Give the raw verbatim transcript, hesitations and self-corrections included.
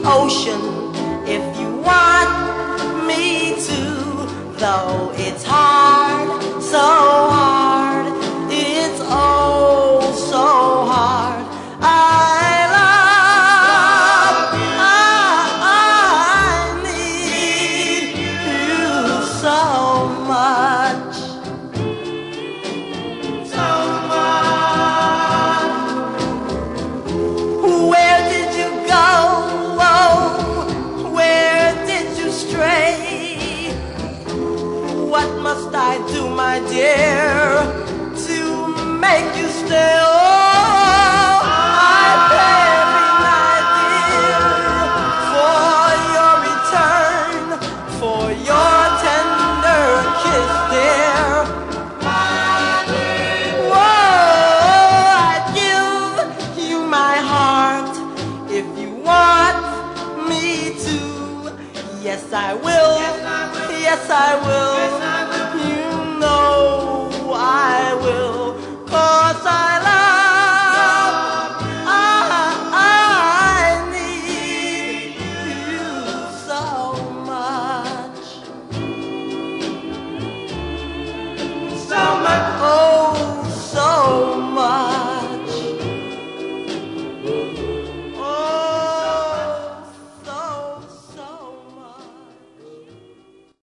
ocean if you want me to, though it's hard, so hard, it's oh so hard. I love, I, I need you so much, so much. Where did you go? Oh, where did you stray? What must I do, my dear, to make you stay? Oh, I pray every night, dear, for your return, for your tender kiss, dear. Whoa, I'd give you my heart if you want me to. Yes, I will. Yes, I will.